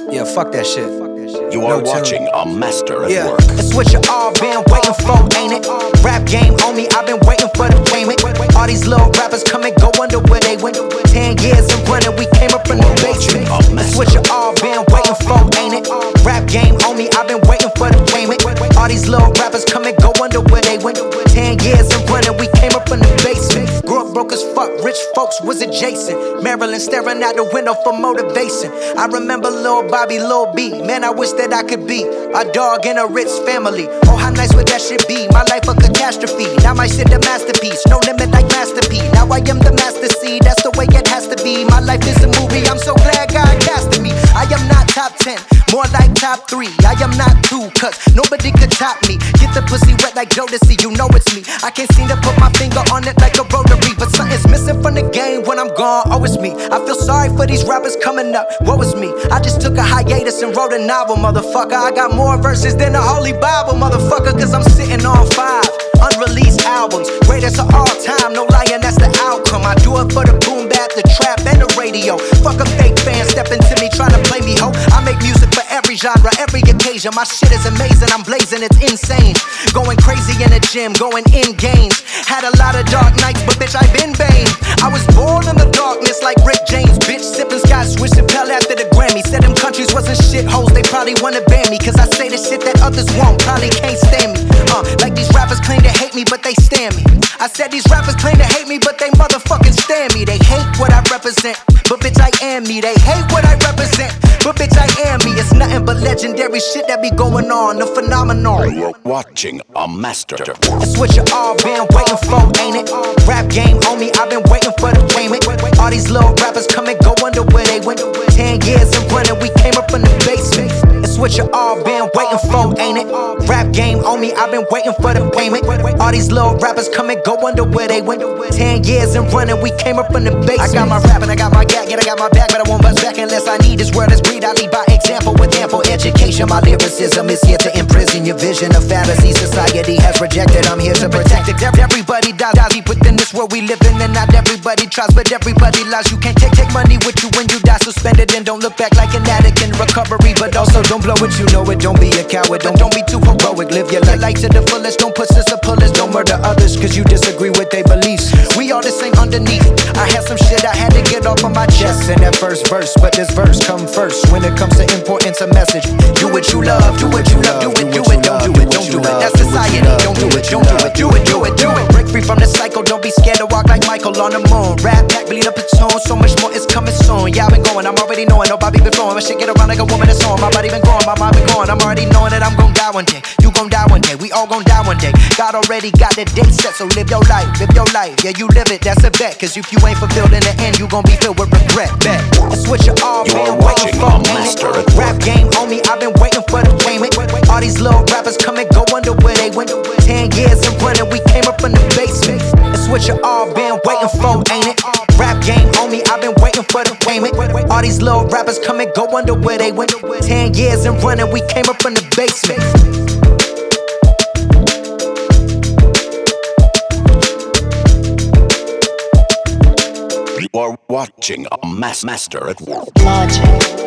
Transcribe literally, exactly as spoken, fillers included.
Yeah, fuck that shit. You are no watching tune. A master at yeah. work. It's what you all been waiting for, ain't it? Rap game on me, I've been waiting for the payment. All these little rappers come and go under where they went. Ten years and running, we came up from the basement. It's what you all been waiting for, ain't it? Rap game on me, I've been waiting for the payment. All these little rappers come and go under where they went. Ten years and running, we came up from the basement. Grew up broke as fuck, rich folks was adjacent. Maryland staring out the window for motivation. I remember Lil Bobby, Lil B. Man, I wish that I could be a dog in a rich family. Oh, how nice would that shit be? My life a catastrophe. Now my shit a masterpiece. No limit like Master P. Now I am the master C. That's the way it has to be. My life is a movie. I'm so glad God casted me. I am not top ten, more like top three. I am not two, cause nobody could top me. Get the pussy wet like Jodeci, you know it's me. I can't seem to put my finger on it like a rotary, but something's missing from the game when I'm gone. Oh, it's me. I feel sorry for these rappers coming up. Woe is me. I just took a hiatus and wrote a novel, motherfucker. I got more verses than the Holy Bible, motherfucker, cause I'm sitting on five unreleased albums, greatest of all time. No lying, that's the outcome. I do it for the boom bap, the trap, and the radio. Fuck a fake fan stepping to me trying to play me, ho. I make music for every genre, every occasion. My shit is amazing, I'm blazing, it's insane. Going crazy in the gym, going in games. Had a lot of dark nights, but bitch, I been Bane. I was born in the darkness like Rick James, bitch. Sipping Scotch, swishing Pell after the Grammy. Said them countries wasn't shitholes, they probably wanna ban me. Cause I say the shit that others won't, probably can't stand me. Uh, like these rappers claim to hate me, but they stand me. I said these rappers claim to hate me, but they motherfucking stand me. They hate what I represent, but bitch, I am me. They hate what I represent, but bitch, I am me. It's nothing but legendary shit that be going on, the phenomenon. You're watching a master. It's what you all been waiting for, ain't it? Rap game on me, I've been waiting for the payment. All these little rappers come and go under where they went. Ten years and running, we came up from the basement. It's what you all been waiting for, ain't it? Rap game on me, I've been waiting for the payment. All these little rappers come and go under where they went. Ten years and running, we came up from the basement. I got my rap and I got my gag, and I got my back, but I won't bust back unless I need this word as breed. I lead by example with ample education. My lyricism is here to imprison your vision of fallacy society has rejected. I'm here to protect it. Everybody dies, dies deep within this world we live in, and not everybody tries, but everybody lies. You can't take, take money with you when you die. Suspend it and don't look back like an addict in recovery, but also don't blow it, you know it. Don't be a coward, don't, don't be too heroic. Live your life, life to the fullest. Don't put sister pullers, don't murder others cause you disagree with their beliefs. We all the same underneath. I had some shit I had to get off of my chest in that first verse, but this verse come first when it comes to importance of message. Do what you love, do what you love, do it, do it, don't do it, don't do it. That's society, don't do it, don't do it, do it, do it, do it. Break free from the cycle, don't be scared to walk like Michael on the moon. Rap pack, bleed up its tone, so much more is coming soon. Yeah, I've been going, I'm already knowing, nobody been flowing. My shit get around like a woman that's on. My body been growing, my mind been going. I'm already knowing that I'm gon' die one day. You gon' die one day, we all gon' die one day. God already got the date set, so live your life, live your life. Yeah, you live it, that's a bet. Cause if you ain't fulfilled in the end, you gon' be filled with regret. Bet. That's what you all been waiting for, ain't it? Rap game on me, I've been waiting for the payment. All these little rappers come and go under where they went. Ten years and running, we came up from the basement. That's what you all been waiting for, ain't it? Rap game on me, I've been waiting for the payment. All these little rappers come and go under where they went. Ten years and running, we came up from the basement. You are watching a mass master at work. Logic.